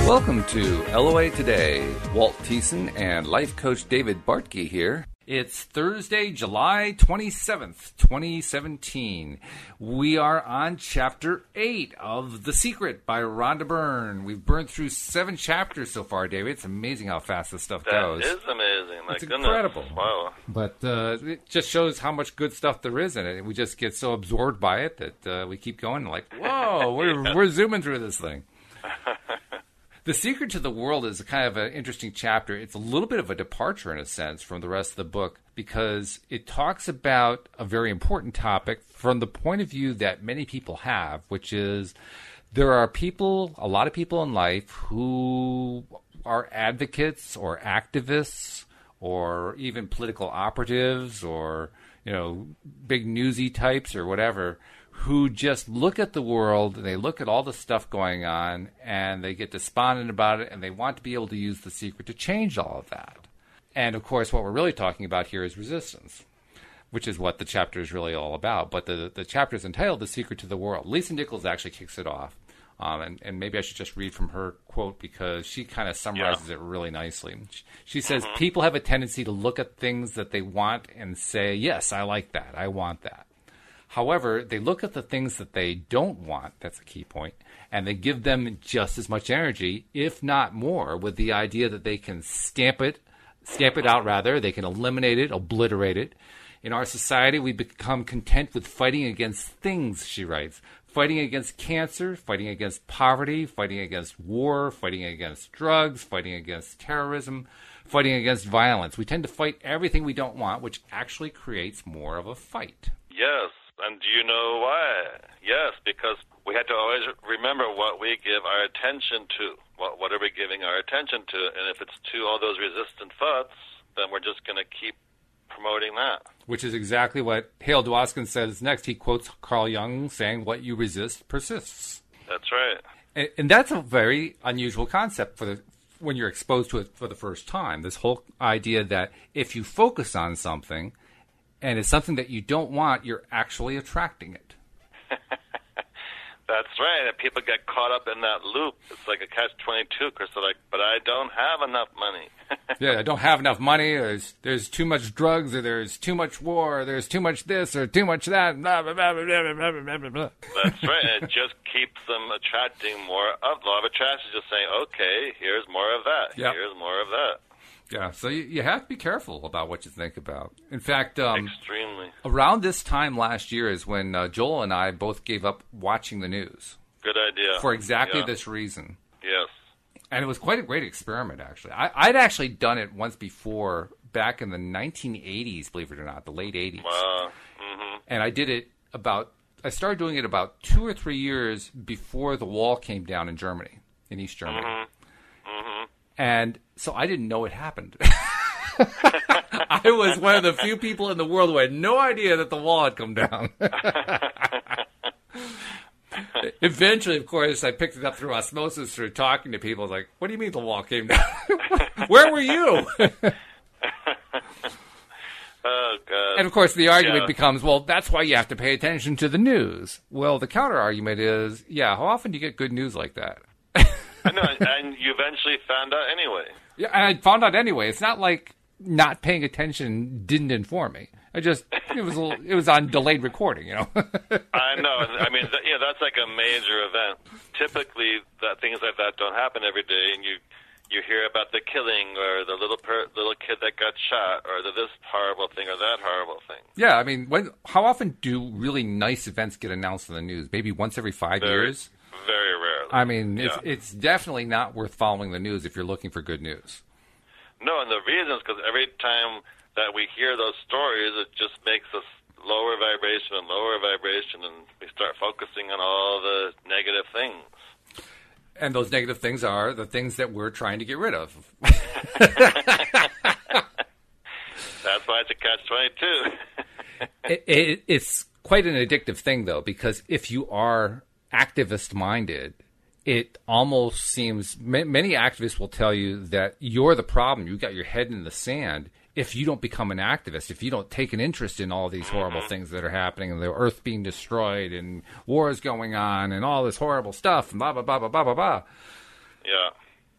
Welcome to LOA Today. Walt Thiessen and life coach David Bartke here. It's Thursday, July 27th, 2017. We are on Chapter 8 of The Secret by Rhonda Byrne. We've burned through 7 chapters so far, David. It's amazing how fast this stuff goes. That is amazing. It's incredible. Wow. But it just shows how much good stuff there is in it. We just get so absorbed by it that we keep going like, whoa, we're zooming through this thing. The Secret to the World is kind of an interesting chapter. It's a little bit of a departure, in a sense, from the rest of the book because it talks about a very important topic from the point of view that many people have, which is there are people, a lot of people in life who are advocates or activists or even political operatives or, you know, big newsy types or whatever, who just look at the world and they look at all the stuff going on and they get despondent about it and they want to be able to use the secret to change all of that. And, of course, what we're really talking about here is resistance, which is what the chapter is really all about. But the chapter is entitled The Secret to the World. Lisa Nichols actually kicks it off. And maybe I should just read from her quote because she kind of summarizes it really nicely. She says, people have a tendency to look at things that they want and say, yes, I like that. I want that. However, they look at the things that they don't want, that's a key point, and they give them just as much energy, if not more, with the idea that they can stamp it out rather, they can eliminate it, obliterate it. In our society, we become content with fighting against things, she writes, fighting against cancer, fighting against poverty, fighting against war, fighting against drugs, fighting against terrorism, fighting against violence. We tend to fight everything we don't want, which actually creates more of a fight. Yes. And do you know why? Yes, because we have to always remember what we give our attention to. What are we giving our attention to? And if it's to all those resistant thoughts, then we're just going to keep promoting that. Which is exactly what Hale Dwoskin says next. He quotes Carl Jung saying, what you resist persists. That's right. And that's a very unusual concept when you're exposed to it for the first time. This whole idea that if you focus on something, and it's something that you don't want, you're actually attracting it. That's right. And people get caught up in that loop. It's like a catch-22 because they're like, but I don't have enough money. Yeah, I don't have enough money. There's too much drugs, or there's too much war, or there's too much this, or too much that. Blah, blah, blah, blah, blah, blah, blah, blah. That's right. And it just keeps them attracting more of. Law of attraction is just saying, okay, here's more of that. Yep. Here's more of that. Yeah, so you have to be careful about what you think about. In fact, extremely. Around this time last year is when Joel and I both gave up watching the news. Good idea. For exactly this reason. Yes. And it was quite a great experiment, actually. I'd actually done it once before, back in the 1980s, believe it or not, the late 80s. And I did it I started doing it about 2 or 3 years before the wall came down in Germany, in East Germany. And so I didn't know it happened. I was one of the few people in the world who had no idea that the wall had come down. Eventually, of course, I picked it up through osmosis, through talking to people. I was like, what do you mean the wall came down? Where were you? Oh, God. And, of course, the argument becomes, well, that's why you have to pay attention to the news. Well, the counter-argument is, how often do you get good news like that? I know, and you eventually found out anyway. Yeah, and I found out anyway. It's not like not paying attention didn't inform me. It was on delayed recording, you know. I know. I mean, that's like a major event. Typically, things like that don't happen every day, and you hear about the killing or the little kid that got shot or this horrible thing or that horrible thing. Yeah, I mean, how often do really nice events get announced in the news? Maybe once every 5 years? Very rarely. I mean, it's definitely not worth following the news if you're looking for good news. No, and the reason is because every time that we hear those stories, it just makes us lower vibration, and we start focusing on all the negative things. And those negative things are the things that we're trying to get rid of. That's why it's a catch-22. It's quite an addictive thing, though, because if you are activist-minded, it almost seems many activists will tell you that you're the problem. You got your head in the sand. If you don't become an activist, if you don't take an interest in all these horrible things that are happening, and the earth being destroyed, and wars going on, and all this horrible stuff, and blah blah blah blah blah blah blah. Yeah.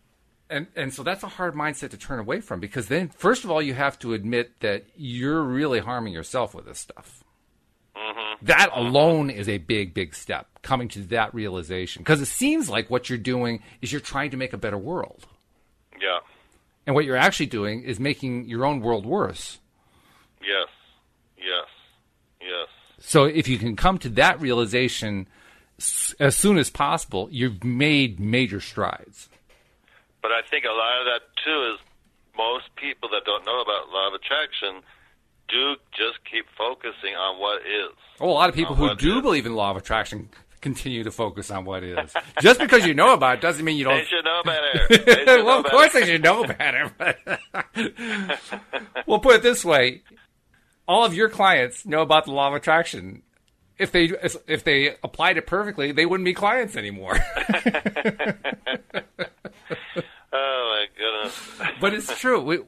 And so that's a hard mindset to turn away from, because then, first of all, you have to admit that you're really harming yourself with this stuff. Mm-hmm. That alone is a big, big step, coming to that realization. Because it seems like what you're doing is you're trying to make a better world. Yeah. And what you're actually doing is making your own world worse. Yes. Yes. Yes. So if you can come to that realization as soon as possible, you've made major strides. But I think a lot of that, too, is most people that don't know about law of attraction do just keep focusing on what is. Oh, a lot of people who do believe in law of attraction continue to focus on what is. Just because you know about it doesn't mean you don't... They should know better. Well, of course they should know better. But we'll put it this way. All of your clients know about the law of attraction. If they applied it perfectly, they wouldn't be clients anymore. Oh, my goodness. But it's true.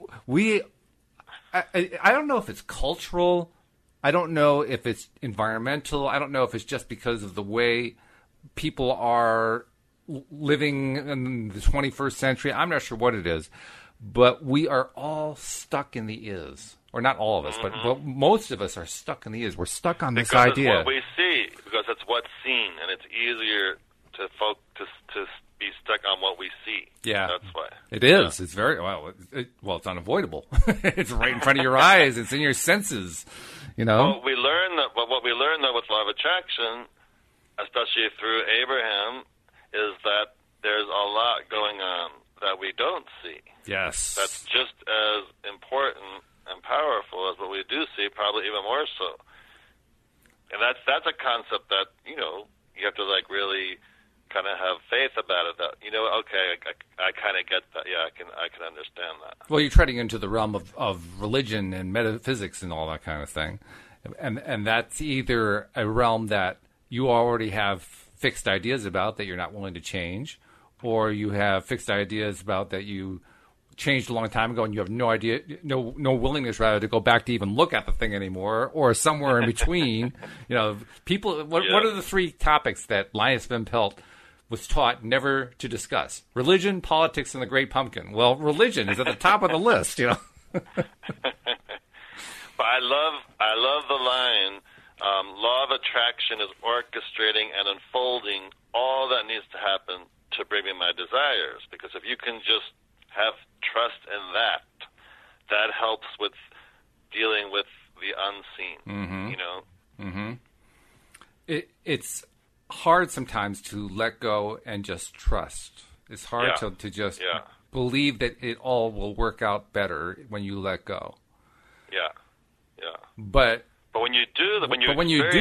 I don't know if it's cultural. I don't know if it's environmental. I don't know if it's just because of the way people are living in the 21st century. I'm not sure what it is. But we are all stuck in the is. Or not all of us, but most of us are stuck in the is. We're stuck on this idea. It's what we see, because it's what's seen, and it's easier to be stuck on what we see. Yeah, that's why. It is. Yeah. It's very well. It's unavoidable. It's right in front of your eyes. It's in your senses. You know. What we learn though with law of attraction, especially through Abraham, is that there's a lot going on that we don't see. Yes. That's just as important and powerful as what we do see, probably even more so. And that's a concept that, you have to really kind of have faith about it. That, okay, I kind of get that. Yeah, I can understand that. Well, you're treading into the realm of religion and metaphysics and all that kind of thing. And that's either a realm that you already have fixed ideas about that you're not willing to change, or you have fixed ideas about that you changed a long time ago and you have no idea, no willingness rather to go back to even look at the thing anymore, or somewhere in between. People. What are the three topics that Linus Van Pelt was taught never to discuss? Religion, politics, and the Great Pumpkin. Well, religion is at the top of the list. But I love the line. Law of attraction is orchestrating and unfolding all that needs to happen to bring me my desires. Because if you can just have trust in that helps with dealing with the unseen, Mm-hmm. It's hard sometimes to let go and just trust. It's hard to just believe that it all will work out better when you let go. Yeah. But when you do that, when you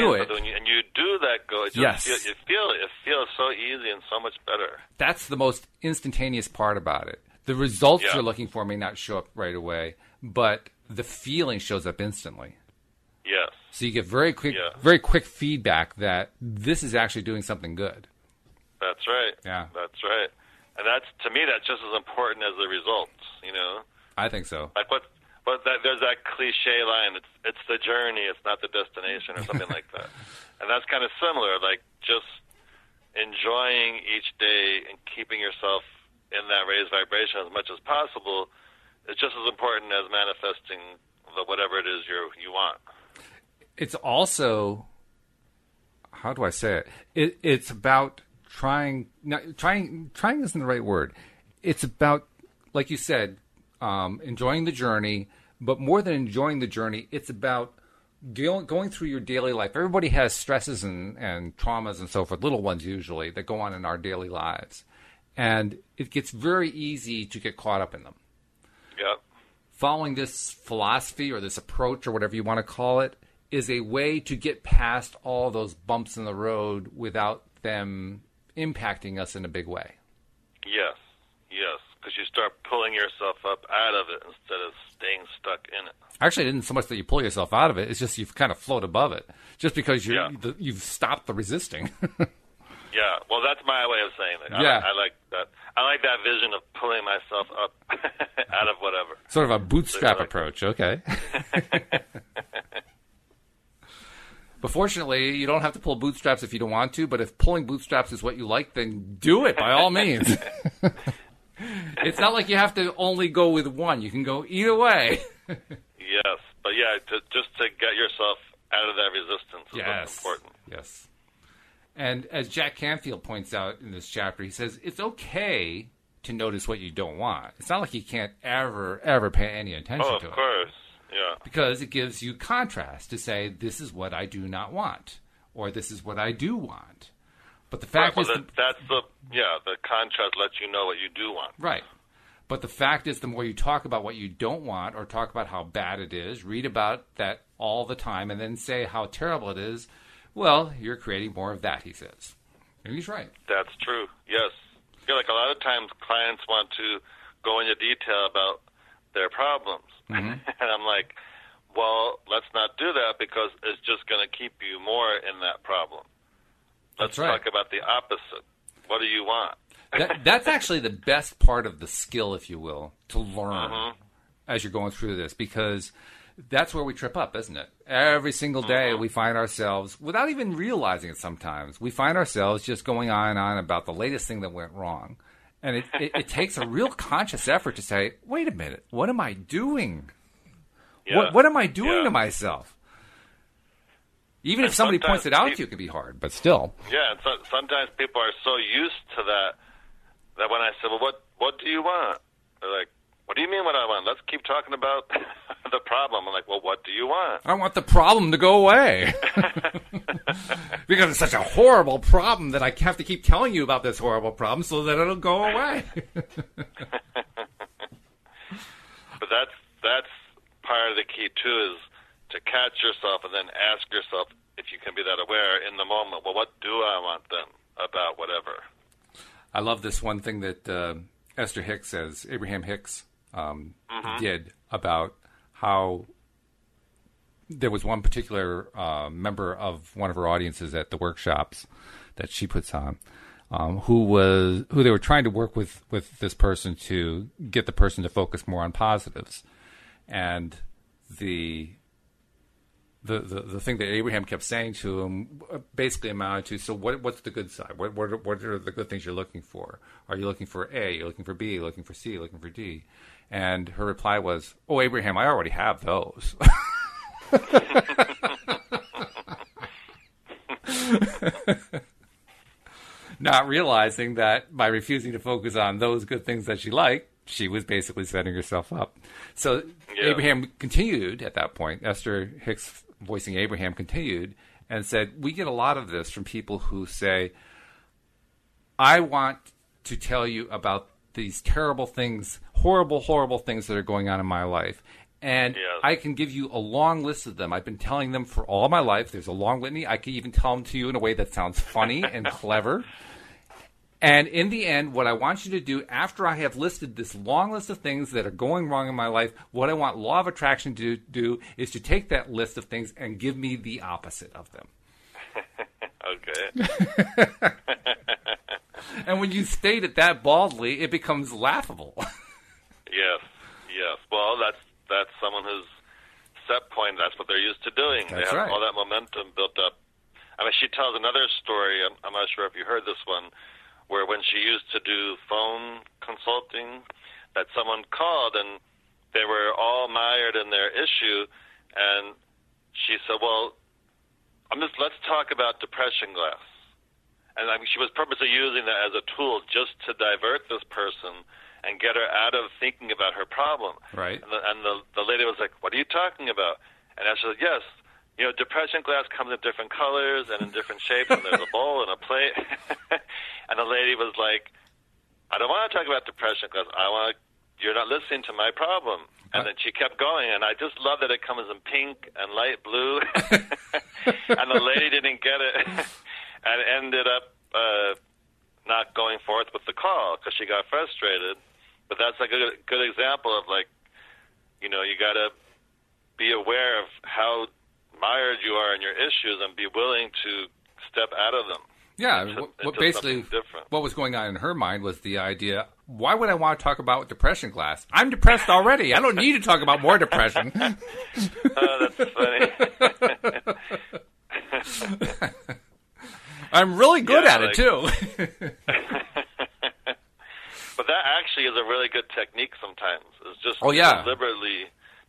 do that go, it feels so easy and so much better. That's the most instantaneous part about it. The results you're looking for may not show up right away, but the feeling shows up instantly. Yes. So you get very quick feedback that this is actually doing something good. That's right. Yeah. That's right. And to me, that's just as important as the results, I think so. There's that cliche line, it's the journey, it's not the destination, or something like that. And that's kind of similar, just enjoying each day and keeping yourself in that raised vibration as much as possible is just as important as manifesting whatever it is you want. It's also, how do I say it? It's about trying isn't the right word. It's about, like you said, enjoying the journey, but more than enjoying the journey, it's about going through your daily life. Everybody has stresses and traumas and so forth, little ones usually, that go on in our daily lives. And it gets very easy to get caught up in them. Yep. Following this philosophy or this approach or whatever you want to call it is a way to get past all those bumps in the road without them impacting us in a big way. Yes, because you start pulling yourself up out of it instead of staying stuck in it. Actually, it isn't so much that you pull yourself out of it, it's just you've kind of float above it, just because you've stopped the resisting. Yeah, well, that's my way of saying it. I like that. I like that vision of pulling myself up out of whatever. Sort of a bootstrap approach, okay. But fortunately, you don't have to pull bootstraps if you don't want to, but if pulling bootstraps is what you like, then do it, by all means. It's not like you have to only go with one. You can go either way. Yes, but yeah, just to get yourself out of that resistance is what's important. Yes. And as Jack Canfield points out in this chapter, he says it's okay to notice what you don't want. It's not like you can't ever pay any attention to it. Of course, yeah. Because it gives you contrast to say, this is what I do not want, or this is what I do want. But the fact is... the contrast lets you know what you do want. Right. But the fact is, the more you talk about what you don't want, or talk about how bad it is, read about that all the time, and then say how terrible it is, well, you're creating more of that, he says. And he's right. That's true, yes. Yeah, like a lot of times clients want to go into detail about their problems. Mm-hmm. And I'm like, well, let's not do that because it's just going to keep you more in that problem. Let's talk about the opposite. What do you want? That's actually the best part of the skill, if you will, to learn as you're going through this, because that's where we trip up, isn't it? Every single day we find ourselves, without even realizing it sometimes, we find ourselves just going on and on about the latest thing that went wrong. And it takes a real conscious effort to say, wait a minute, what am I doing? Yeah. What am I doing to myself? Even if somebody points it out to you, it can be hard, but still. Yeah, and sometimes people are so used to that when I say, well, what do you want? They're like, what do you mean what I want? Let's keep talking about the problem. I'm like, well, what do you want? I want the problem to go away. Because it's such a horrible problem that I have to keep telling you about this horrible problem so that it'll go away. But that's part of the key, too, is to catch yourself and then ask yourself, if you can be that aware in the moment, well, what do I want then about whatever? I love this one thing that Esther Hicks says, Abraham Hicks did about how there was one particular member of one of her audiences at the workshops that she puts on, who they were trying to work with this person to get the person to focus more on positives. And the thing that Abraham kept saying to him basically amounted to, so what's the good side? What are the good things you're looking for? Are you looking for A? You're looking for B? You're looking for C? You're looking for D? And her reply was, oh, Abraham, I already have those. Not realizing that by refusing to focus on those good things that she liked, she was basically setting herself up. So Abraham continued at that point. Esther Hicks, voicing Abraham, continued and said, we get a lot of this from people who say, I want to tell you about these terrible things, horrible things that are going on in my life. And I can give you a long list of them. I've been telling them for all my life. There's a long litany. I can even tell them to you in a way that sounds funny and clever. And in the end, what I want you to do, after I have listed this long list of things that are going wrong in my life, what I want Law of Attraction to do is to take that list of things and give me the opposite of them. Okay. And when you state it that baldly, it becomes laughable. Yes. Well, that's someone who's set point. That's what they're used to doing. That's they have right. all that momentum built up. I mean, she tells another story. I'm not sure if you heard this one, where when she used to do phone consulting, that someone called and they were all mired in their issue, and she said, well, let's talk about depression glass. And I mean, she was purposely using that as a tool just to divert this person and get her out of thinking about her problem. Right. And the lady was like, what are you talking about? And I said, yes, depression glass comes in different colors and in different shapes, and there's a bowl and a plate. And the lady was like, I don't want to talk about depression glass. You're not listening to my problem. And then she kept going, and I just love that it comes in pink and light blue. And the lady didn't get it and ended up not going forth with the call because she got frustrated. But that's like a good example of, like, you got to be aware of how mired you are in your issues and be willing to step out of them. Yeah, basically what was going on in her mind was the idea, why would I want to talk about depression glass? I'm depressed already. I don't need to talk about more depression. Oh, that's funny. I'm really good at it, too. But that actually is a really good technique sometimes. It's just deliberately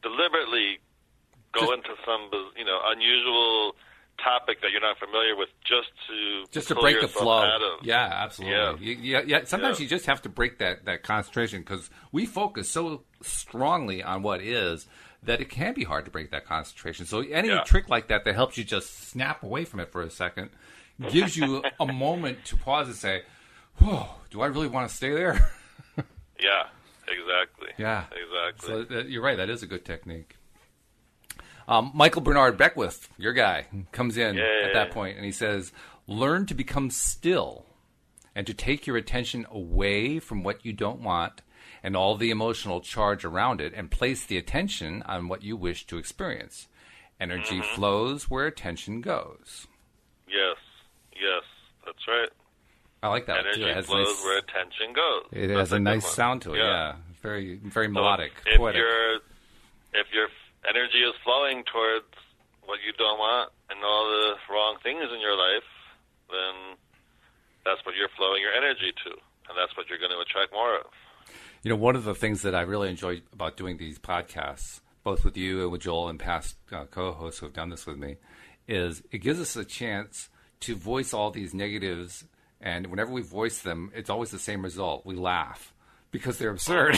go into some, unusual topic that you're not familiar with just to break the flow. Out of. Yeah, absolutely. Yeah. Sometimes you just have to break that concentration because we focus so strongly on what is that it can be hard to break that concentration. So any trick like that helps you just snap away from it for a second gives you a moment to pause and say, whoa, do I really want to stay there? Yeah, exactly. Yeah. Exactly. So you're right. That is a good technique. Michael Bernard Beckwith, your guy, comes in at that point, and he says, learn to become still and to take your attention away from what you don't want and all the emotional charge around it and place the attention on what you wish to experience. Energy flows where attention goes. Yes, that's right. I like that. Energy flows where attention goes. It has a nice sound to it, yeah. Very, very melodic, if poetic. If your energy is flowing towards what you don't want and all the wrong things in your life, then that's what you're flowing your energy to, and that's what you're going to attract more of. One of the things that I really enjoy about doing these podcasts, both with you and with Joel and past co-hosts who have done this with me, is it gives us a chance to voice all these negatives, and whenever we voice them, it's always the same result. We laugh because they're absurd.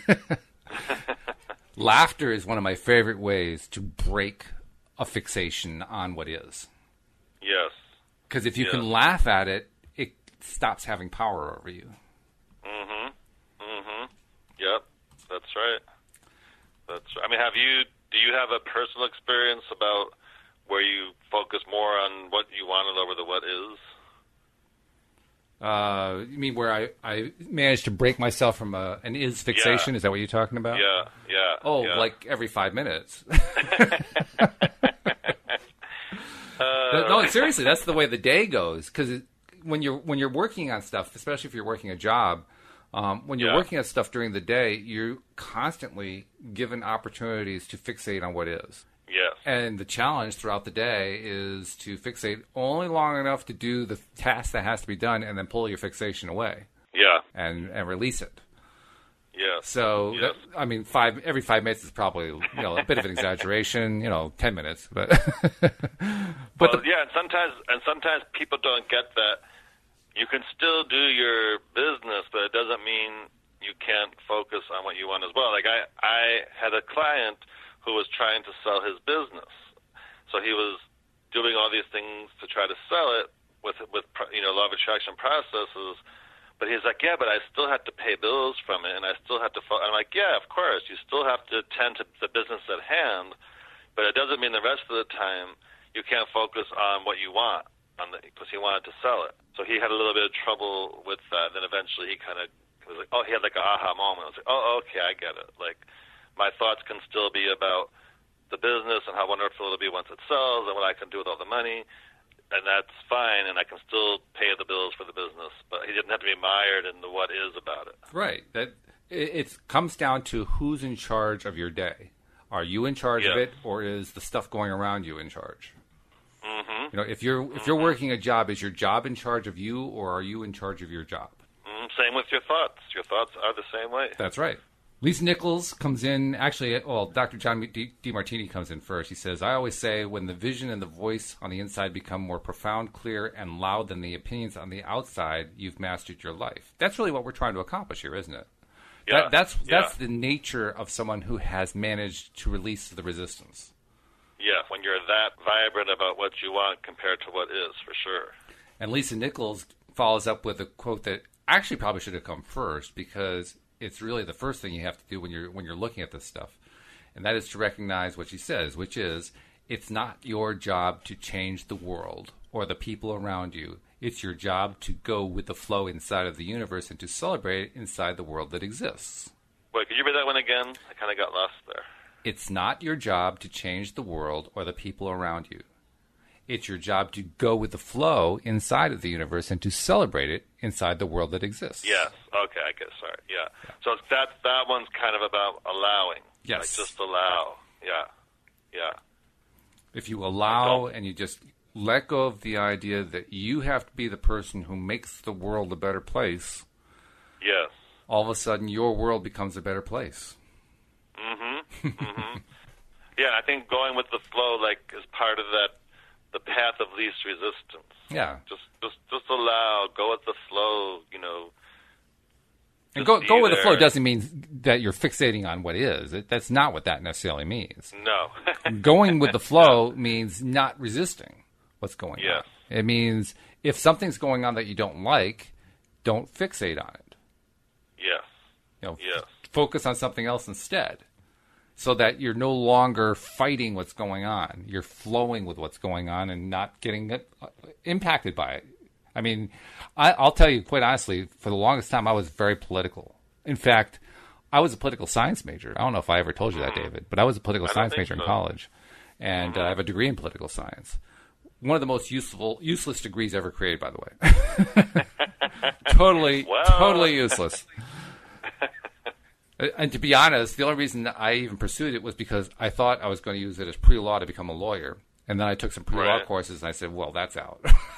Laughter is one of my favorite ways to break a fixation on what is. Yes. Because if you can laugh at it, it stops having power over you. Yep, that's right. I mean, do you have a personal experience about where you focus more on what you wanted over the what is? You mean where I managed to break myself from an is fixation? Is that what you're talking about? Yeah. Oh, like every 5 minutes. No, seriously, that's the way the day goes. Because when you're working on stuff, especially if you're working a job, when you're working on stuff during the day, you're constantly given opportunities to fixate on what is. Yes. And the challenge throughout the day is to fixate only long enough to do the task that has to be done and then pull your fixation away. Yeah. And release it. Yeah. So, every 5 minutes is probably, a bit of an exaggeration, 10 minutes. But and sometimes people don't get that. You can still do your business, but it doesn't mean you can't focus on what you want as well. Like I had a client who was trying to sell his business. So he was doing all these things to try to sell it with law of attraction processes. But he's like, yeah, but I still have to pay bills from it, and I still have to I'm like, yeah, of course. You still have to tend to the business at hand, but it doesn't mean the rest of the time you can't focus on what you want because he wanted to sell it. So he had a little bit of trouble with that. Then eventually he kind of was like, he had like an aha moment. I was like, okay, I get it. Like, my thoughts can still be about the business and how wonderful it'll be once it sells and what I can do with all the money, and that's fine, and I can still pay the bills for the business. But he didn't have to be mired in the what is about it. Right. It comes down to who's in charge of your day. Are you in charge of it, or is the stuff going around you in charge? Mm-hmm. If you're working a job, is your job in charge of you, or are you in charge of your job? Same with your thoughts. Your thoughts are the same way. That's right. Lisa Nichols comes in, Dr. John DeMartini comes in first. He says, I always say when the vision and the voice on the inside become more profound, clear, and loud than the opinions on the outside, you've mastered your life. That's really what we're trying to accomplish here, isn't it? Yeah. That's the nature of someone who has managed to release the resistance. Yeah, when you're that vibrant about what you want compared to what is, for sure. And Lisa Nichols follows up with a quote that actually probably should have come first, because it's really the first thing you have to do when you're looking at this stuff. And that is to recognize what she says, which is, it's not your job to change the world or the people around you. It's your job to go with the flow inside of the universe and to celebrate inside the world that exists. Wait, could you read that one again? I kind of got lost there. It's not your job to change the world or the people around you. It's your job to go with the flow inside of the universe and to celebrate it inside the world that exists. Yes. Okay, I guess. Sorry. Yeah. So that one's kind of about allowing. Yes. Like just allow. Yeah. Yeah. If you allow and you just let go of the idea that you have to be the person who makes the world a better place. Yes. all of a sudden your world becomes a better place. Mm-hmm. Mm-hmm. Yeah, I think going with the flow, like, is part of that, the path of least resistance. Yeah. Just allow, go with the flow, you know. And go with the flow doesn't mean that you're fixating on what is. That's not what that necessarily means. No. Going with the flow means not resisting what's going on. Yes. It means if something's going on that you don't like, don't fixate on it. Yes. You know, yes. Focus on something else instead, so that you're no longer fighting what's going on. You're flowing with what's going on and not getting impacted by it. I mean, I'll tell you quite honestly, for the longest time, I was very political. In fact, I was a political science major. I don't know if I ever told you that, David, but I was a political science major in college, and I have a degree in political science. One of the most useless degrees ever created, by the way. Totally useless. And to be honest, the only reason that I even pursued it was because I thought I was going to use it as pre-law to become a lawyer. And then I took some pre-law courses, and I said, well, that's out.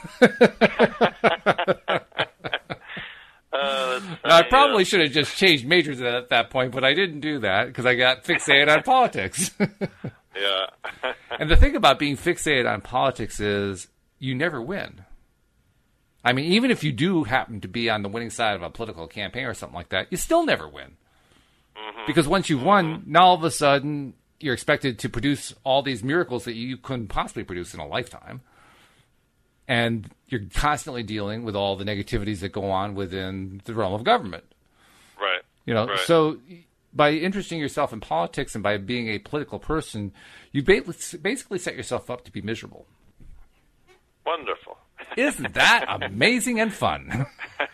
Now, I probably should have just changed majors at that point, but I didn't do that because I got fixated on politics. Yeah. And the thing about being fixated on politics is you never win. I mean, even if you do happen to be on the winning side of a political campaign or something like that, you still never win. Mm-hmm. Because once you've won, now all of a sudden you're expected to produce all these miracles that you couldn't possibly produce in a lifetime. And you're constantly dealing with all the negativities that go on within the realm of government. Right. You know, so by interesting yourself in politics and by being a political person, you basically set yourself up to be miserable. Wonderful. Isn't that amazing and fun?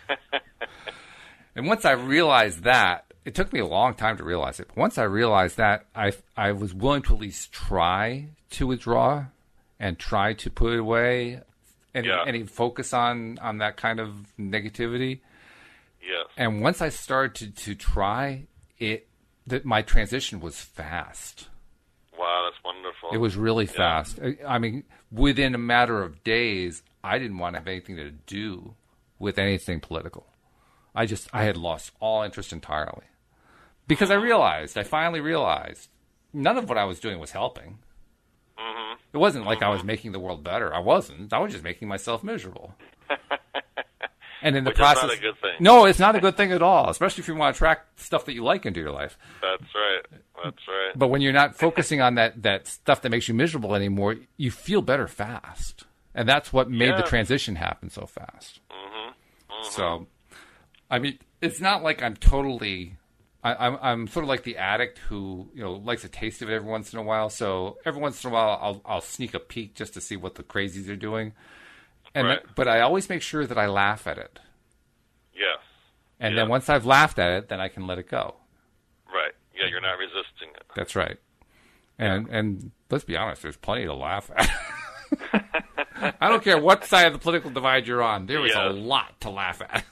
And once I realized that, it took me a long time to realize it. But once I realized that, I was willing to at least try to withdraw and try to put away any focus on that kind of negativity. Yes. And once I started to try it, that my transition was fast. Wow, that's wonderful. It was really fast. I mean, within a matter of days, I didn't want to have anything to do with anything political. I had lost all interest entirely. Because I finally realized, none of what I was doing was helping. Mm-hmm. It wasn't like I was making the world better. I wasn't. I was just making myself miserable. And in the process, is not a good thing. No, it's not a good thing at all, especially if you want to attract stuff that you like into your life. That's right. That's right. But when you're not focusing on that stuff that makes you miserable anymore, you feel better fast. And that's what made the transition happen so fast. Mm-hmm. Mm-hmm. So, I mean, it's not like I'm totally... I'm sort of like the addict who, you know, likes a taste of it every once in a while. So every once in a while, I'll sneak a peek just to see what the crazies are doing. And but I always make sure that I laugh at it. Yes. And then once I've laughed at it, then I can let it go. Right. Yeah, you're not resisting it. That's right. And let's be honest, there's plenty to laugh at. I don't care what side of the political divide you're on. There is a lot to laugh at.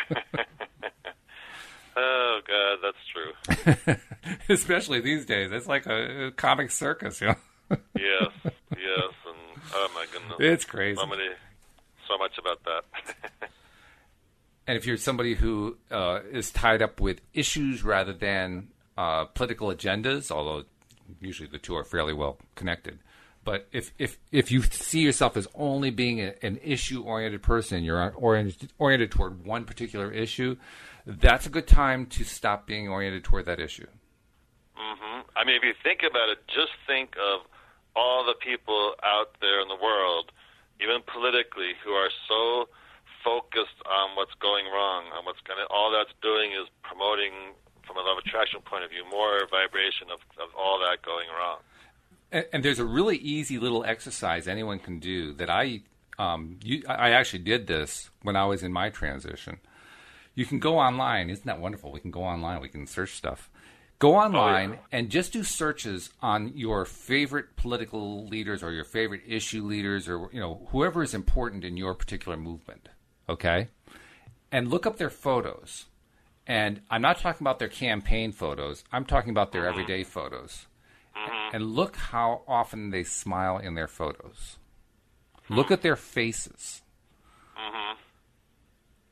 Oh, God, that's true. Especially these days. It's like a comic circus, you know? Yes, and oh, my goodness. It's crazy. So much about that. And if you're somebody who is tied up with issues rather than political agendas, although usually the two are fairly well connected, but if you see yourself as only being an issue-oriented person, you're oriented toward one particular issue, that's a good time to stop being oriented toward that issue. Mm-hmm. I mean, if you think about it, just think of all the people out there in the world, even politically, who are so focused on what's going wrong, on all that's doing is promoting, from a law of attraction point of view, more vibration of all that going wrong. And there's a really easy little exercise anyone can do that I actually did this when I was in my transition. You can go online. Isn't that wonderful? We can go online. We can search stuff. Go online and just do searches on your favorite political leaders or your favorite issue leaders or whoever is important in your particular movement. Okay? And look up their photos. And I'm not talking about their campaign photos. I'm talking about their everyday photos. Mm-hmm. And look how often they smile in their photos. Look at their faces. Mm-hmm.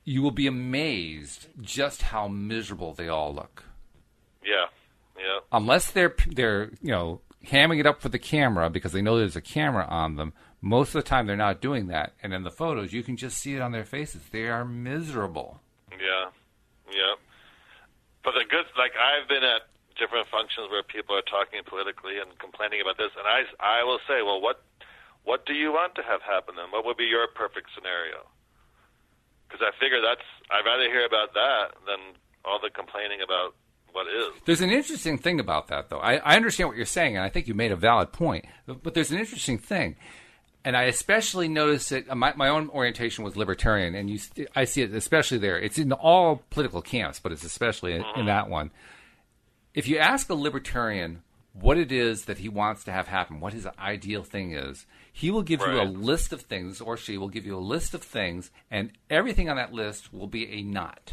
you will be amazed just how miserable they all look. Yeah. Unless they're hamming it up for the camera because they know there's a camera on them, most of the time they're not doing that. And in the photos, you can just see it on their faces. They are miserable. Yeah. But the good, like I've been at different functions where people are talking politically and complaining about this, and I will say, well, what do you want to have happen then? What would be your perfect scenario? Because I figure I'd rather hear about that than all the complaining about what is. There's an interesting thing about that, though. I understand what you're saying, and I think you made a valid point. But there's an interesting thing, and I especially noticed it. My own orientation was libertarian, and I see it especially there. It's in all political camps, but it's especially in that one. If you ask a libertarian what it is that he wants to have happen, what his ideal thing is, he will give you a list of things, or she will give you a list of things, and everything on that list will be a not.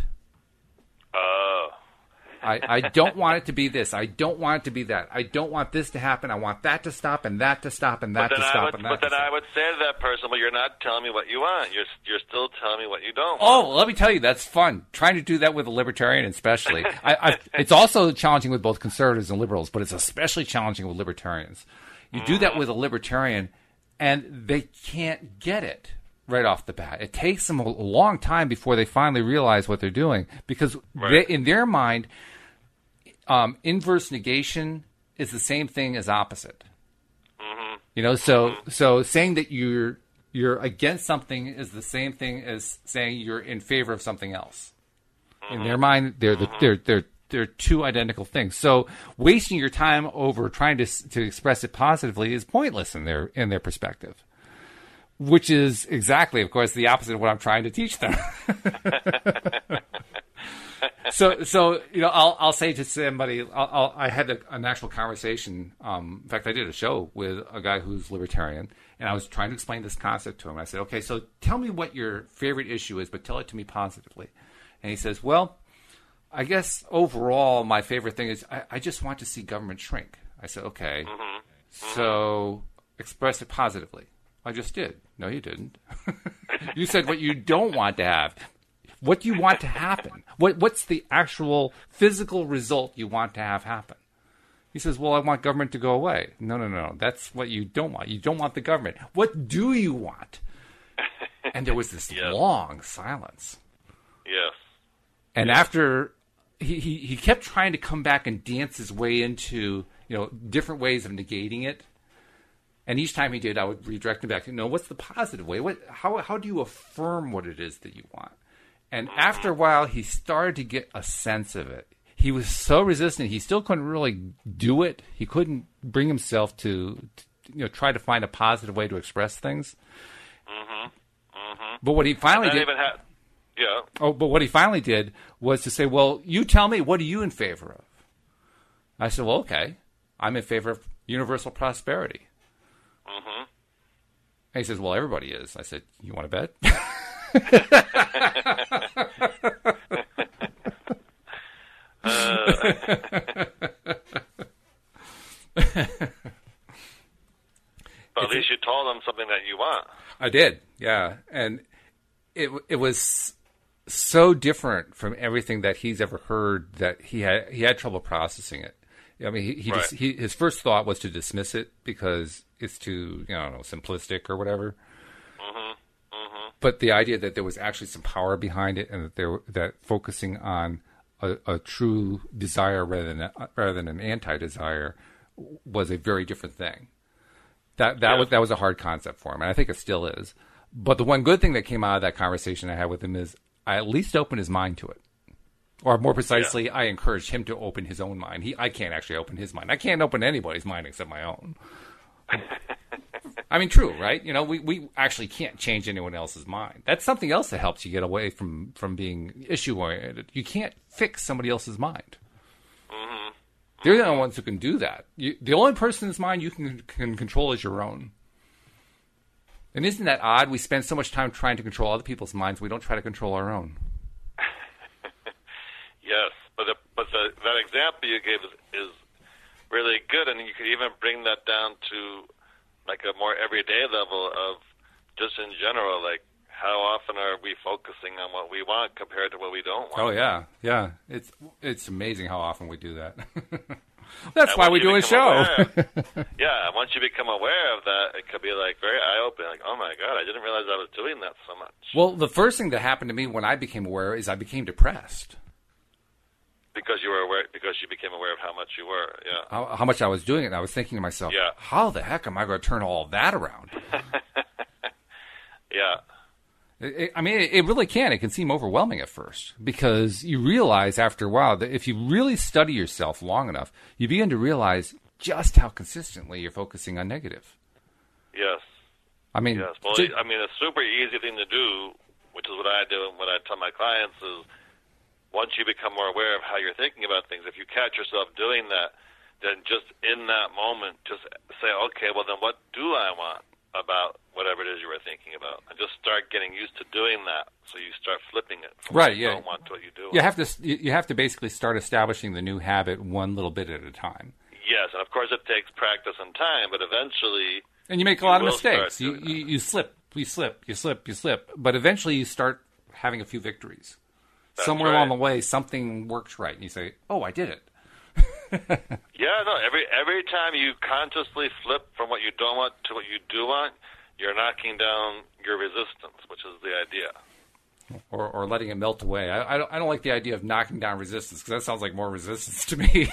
I don't want it to be this. I don't want it to be that. I don't want this to happen. I want that to stop and that to stop and that to stop. But then I would say to that person, well, you're not telling me what you want. You're still telling me what you don't want. Oh, let me tell you, that's fun. Trying to do that with a libertarian especially. It's also challenging with both conservatives and liberals, but it's especially challenging with libertarians. You do that with a libertarian, and they can't get it right off the bat. It takes them a long time before they finally realize what they're doing, because in their mind, inverse negation is the same thing as opposite. So saying that you're against something is the same thing as saying you're in favor of something else. In their mind, they're two identical things. So wasting your time over trying to express it positively is pointless in their perspective. Which is exactly, of course, the opposite of what I'm trying to teach them. So I'll say to somebody, I had an actual conversation. In fact, I did a show with a guy who's libertarian, and I was trying to explain this concept to him. I said, okay, so tell me what your favorite issue is, but tell it to me positively. And he says, well, I guess overall my favorite thing is I just want to see government shrink. I said, okay, so express it positively. I just did. No, you didn't. You said what you don't want to have. What do you want to happen? What's the actual physical result you want to have happen? He says, well, I want government to go away. No. That's what you don't want. You don't want the government. What do you want? And there was this long silence. Yes. And after he kept trying to come back and dance his way into different ways of negating it. And each time he did, I would redirect him back. What's the positive way? How do you affirm what it is that you want? And after a while, he started to get a sense of it. He was so resistant; he still couldn't really do it. He couldn't bring himself to try to find a positive way to express things. But what he finally did, but what he finally did was to say, "Well, you tell me, what are you in favor of?" I said, "Well, okay, I'm in favor of universal prosperity." And he says, well, everybody is. I said, you want to bet? At least you told them something that you want. I did, yeah. And it was so different from everything that he's ever heard that he had trouble processing it. I mean, his first thought was to dismiss it because it's too, simplistic or whatever. But the idea that there was actually some power behind it, and that focusing on a true desire rather than an anti-desire was a very different thing. That was a hard concept for him, and I think it still is. But the one good thing that came out of that conversation I had with him is I at least opened his mind to it. Or more precisely, I encouraged him to open his own mind. I can't actually open his mind. I can't open anybody's mind except my own. I mean, true, right? We actually can't change anyone else's mind. That's something else that helps you get away from being issue-oriented. You can't fix somebody else's mind. They're the only ones who can do that. The only person's mind you can control is your own. And isn't that odd? We spend so much time trying to control other people's minds, we don't try to control our own. Yes, but that example you gave is really good, and you could even bring that down to like a more everyday level of just in general, like how often are we focusing on what we want compared to what we don't want? Oh yeah, yeah. It's amazing how often we do that. That's why we do a show. Yeah, once you become aware of that, it could be like very eye-opening. Like, oh my God, I didn't realize I was doing that so much. Well, the first thing that happened to me when I became aware is I became depressed. Because you were aware, because you became aware of how much you were, yeah. How much I was doing it, and I was thinking to myself, yeah. How the heck am I going to turn all that around? Yeah. It really can. It can seem overwhelming at first because you realize after a while that if you really study yourself long enough, you begin to realize just how consistently you're focusing on negative. Yes. Yes. Well, a super easy thing to do, which is what I do and what I tell my clients is, once you become more aware of how you're thinking about things, if you catch yourself doing that, then just in that moment, just say, okay, well, then what do I want about whatever it is you were thinking about? And just start getting used to doing that, so you start flipping it from what you don't want to what you do. You have to basically start establishing the new habit one little bit at a time. Yes, and of course it takes practice and time, but eventually... And you make a lot of mistakes. You slip, you slip. But eventually you start having a few victories. That's somewhere right. along the way, something works right, and you say, "Oh, I did it." Yeah, no. Every time you consciously flip from what you don't want to what you do want, you're knocking down your resistance, which is the idea. Or letting it melt away. I don't like the idea of knocking down resistance because that sounds like more resistance to me.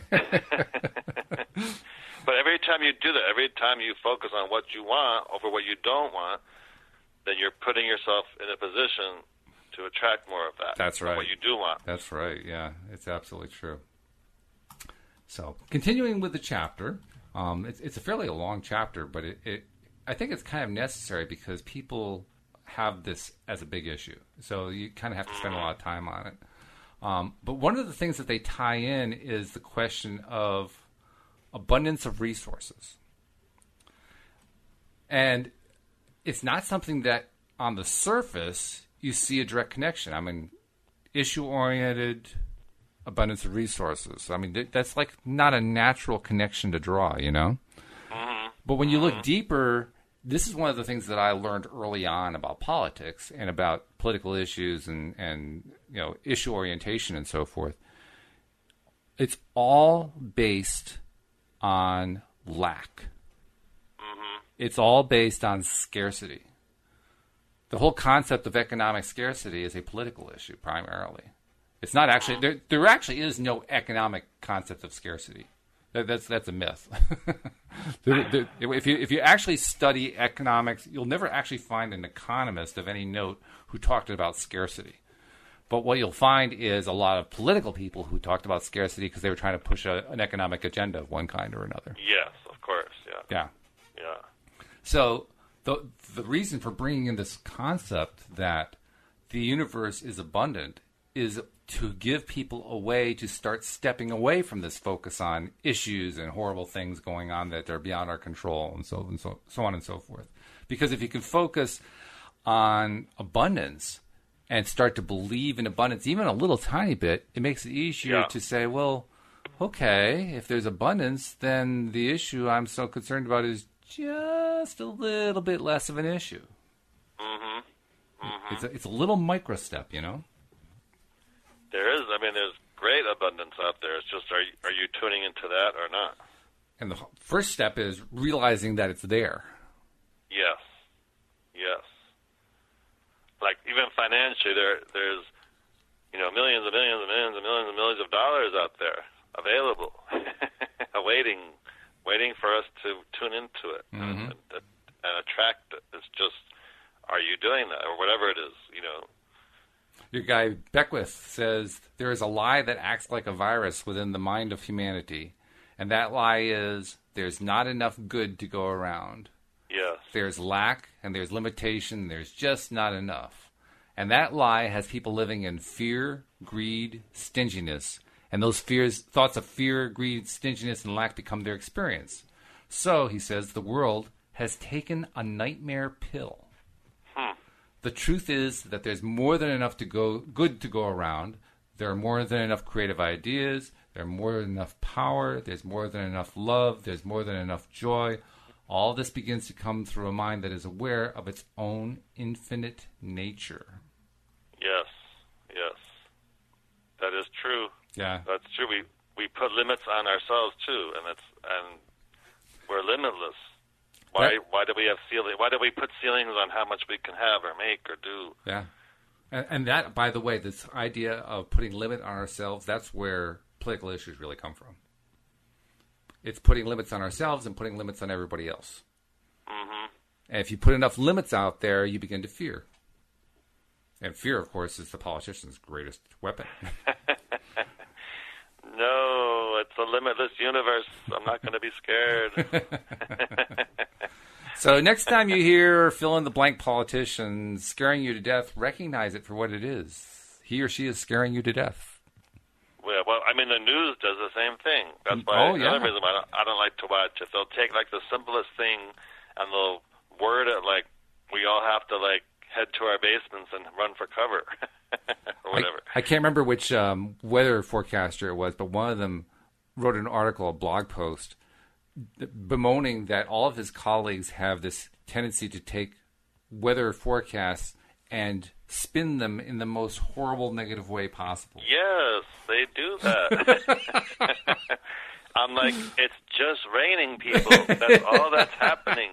But every time you do that, every time you focus on what you want over what you don't want, then you're putting yourself in a position to attract more of that. That's right. What you do want. That's right. Yeah, it's absolutely true. So, continuing with the chapter, it's a fairly long chapter, but I think it's kind of necessary because people have this as a big issue. So you kind of have to spend a lot of time on it. But one of the things that they tie in is the question of abundance of resources. And it's not something that on the surface you see a direct connection. I mean, issue-oriented abundance of resources. I mean, that's like not a natural connection to draw, you know? But when you look deeper, this is one of the things that I learned early on about politics and about political issues and issue orientation and so forth. It's all based on lack. It's all based on scarcity. The whole concept of economic scarcity is a political issue primarily. It's not actually there actually is no economic concept of scarcity. That's a myth. If you actually study economics, you'll never actually find an economist of any note who talked about scarcity. But what you'll find is a lot of political people who talked about scarcity because they were trying to push an economic agenda of one kind or another. Yes, of course. Yeah. So the reason for bringing in this concept that the universe is abundant is to give people a way to start stepping away from this focus on issues and horrible things going on that are beyond our control and so on and so forth. Because if you can focus on abundance and start to believe in abundance, even a little tiny bit, it makes it easier to say, well, okay, if there's abundance, then the issue I'm so concerned about is just a little bit less of an issue. It's a little micro step, you know? There's great abundance out there. It's just, are you tuning into that or not? And the first step is realizing that it's there. Yes. Like even financially, there's millions and millions and millions and millions and millions of dollars out there available, waiting for us to tune into it and attract it. It's just, are you doing that or whatever it is, Your guy Beckwith says there is a lie that acts like a virus within the mind of humanity, and that lie is there's not enough good to go around. Yes. There's lack and there's limitation. There's just not enough. And that lie has people living in fear, greed, stinginess. And those thoughts of fear, greed, stinginess, and lack become their experience. So, he says, the world has taken a nightmare pill. The truth is that there's more than enough good to go around. There are more than enough creative ideas. There's more than enough power. There's more than enough love. There's more than enough joy. all this begins to come through a mind that is aware of its own infinite nature. Yes. That is true. Yeah. That's true. We put limits on ourselves too, and we're limitless. Why do we have ceiling? Why do we put ceilings on how much we can have or make or do? Yeah. And that, by the way, this idea of putting limit on ourselves, that's where political issues really come from. It's putting limits on ourselves and putting limits on everybody else. Mm-hmm. And if you put enough limits out there, you begin to fear. And fear, of course, is the politician's greatest weapon. No, it's a limitless universe. I'm not going to be scared. So next time you hear fill-in-the-blank politician scaring you to death, recognize it for what it is. He or she is scaring you to death. Well, I mean, the news does the same thing. That's why another reason why I don't like to watch it. They'll take, like, the simplest thing, and they'll word it like we all have to, like, head to our basements and run for cover or whatever. I can't remember which weather forecaster it was, but one of them wrote an article, a blog post, bemoaning that all of his colleagues have this tendency to take weather forecasts and spin them in the most horrible, negative way possible. Yes, they do that. I'm like, it's just raining, people. That's all that's happening.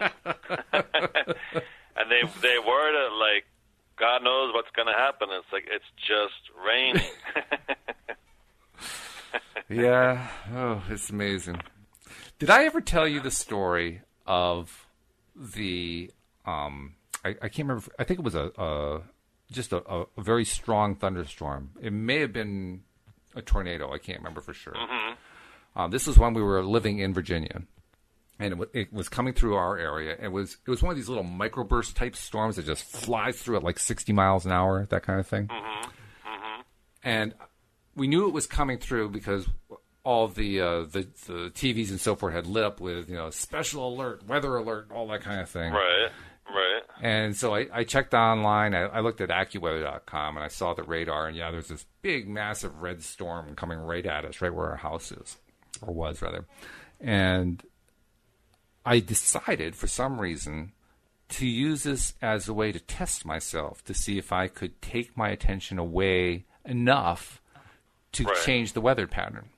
And they word it like, God knows what's going to happen. It's like, it's just raining. Yeah. Oh, it's amazing. Did I ever tell you the story of the, I can't remember, I think it was just a very strong thunderstorm. It may have been a tornado. I can't remember for sure. Mm-hmm. This was when we were living in Virginia. And it was coming through our area. It was one of these little microburst type storms that just flies through at like 60 miles an hour, that kind of thing. Mm-hmm. Mm-hmm. And we knew it was coming through because all the TVs and so forth had lit up with, special alert, weather alert, all that kind of thing. Right. And so I checked online. I looked at AccuWeather.com and I saw the radar. And there's this big, massive red storm coming right at us, right where our house is, or was rather. And I decided, for some reason, to use this as a way to test myself, to see if I could take my attention away enough to change the weather pattern.